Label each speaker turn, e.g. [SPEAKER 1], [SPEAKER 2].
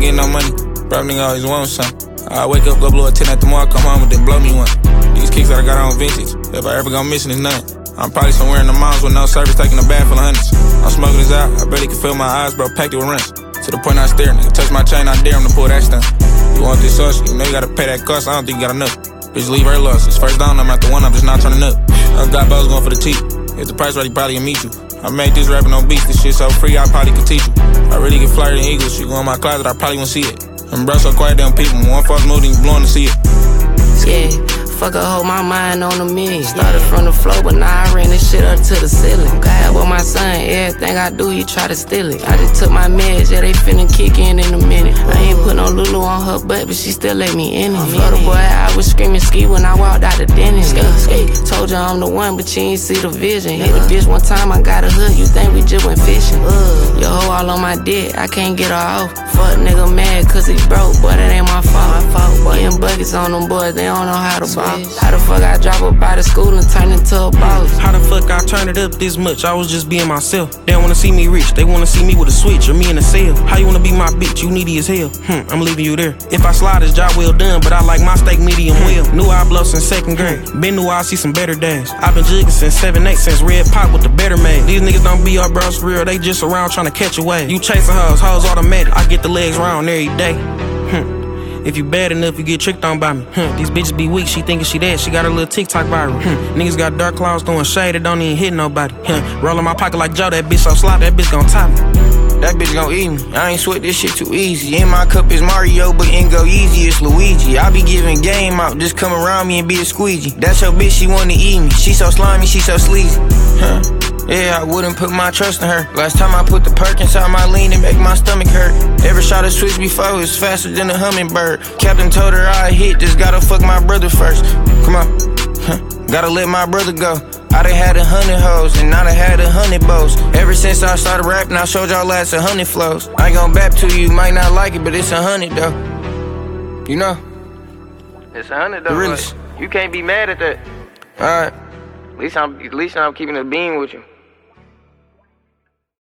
[SPEAKER 1] get no money. Bro, nigga always want something. I wake up, go blow a 10 at the mall, come home and then blow me one. These kicks that I got on vintage, if I ever go missing, it's nothing. I'm probably somewhere in the mountains with no service, taking a bath full of hundreds. I'm smoking this out, I barely can feel my eyes, bro, packed it with rinse. To the point I stare, nigga, touch my chain, I dare him to pull that stunt. You want this sauce, you know you gotta pay that cost, I don't think you got enough. Bitch, leave her lost, it's first down, I'm at the one, I'm just not turning up. I got balls going for the teeth, if the price right, he probably can meet you. I made this rapping on beats, this shit so free, I probably could teach you. I really get flirted than eagles, you go in my closet, I probably won't see it. And bro, so quiet, them people, one false move, then you blowing to see it.
[SPEAKER 2] Yeah, fuck a hold my mind on a million. Started from the floor, but now I ran this shit up to the ceiling. God, with my son, everything I do, he try to steal it. I just took my meds, yeah, they finna kick in a minute. I ain't put no Lulu on her butt, but she still let me in it. Florida boy, I was screaming ski when I walked out the dentist. Told you I'm the one, but you ain't see the vision. Hit a bitch one time, I got a hood, you think we just went fishing. Your hoe all on my dick, I can't get her off. Fuck nigga mad cause he broke, but it ain't my fault. Getting buckets on them boys, they don't know how to ball. How the fuck I drop up out of school and turn into a boss?
[SPEAKER 3] How the fuck I turn it up this much? I was just being myself. They don't wanna see me rich, they wanna see me with a switch or me in a cell. How you wanna be my bitch? You needy as hell. I'm leaving you there. If I slide, it's job well done, but I like my steak medium well. Knew I blow since second grade. Been knew I see some better days. I've been jigging since 7-8, since Red Pop with the better man. These niggas don't be our bros for real, they just around trying to catch a wave. You chasing hoes automatic. I get the legs round every day. If you bad enough, you get tricked on by me. These bitches be weak, she thinking she that. She got a little TikTok viral. Niggas got dark clouds throwing shade, it don't even hit nobody. Roll in my pocket like Joe, that bitch so slop, that bitch gon' top me.
[SPEAKER 4] That bitch gon' eat me. I ain't sweat this shit too easy. In my cup is Mario, but in go easy, it's Luigi. I be giving game out, just come around me and be a squeegee. That's your bitch, she wanna eat me. She so slimy, she so sleazy. Yeah, I wouldn't put my trust in her. Last time I put the perk inside my lean and make my stomach hurt. Ever shot a switch before, it's faster than a hummingbird. Captain told her I hit, just gotta fuck my brother first. Come on, gotta let my brother go. I done had 100 hoes, and I done had 100 bows. Ever since I started rapping, I showed y'all last 100 flows. I ain't gon' bap to you, might not like it, but it's 100 though. You know? It's 100 though, really. You can't be mad at that. Alright. At least I'm keeping a beam with you.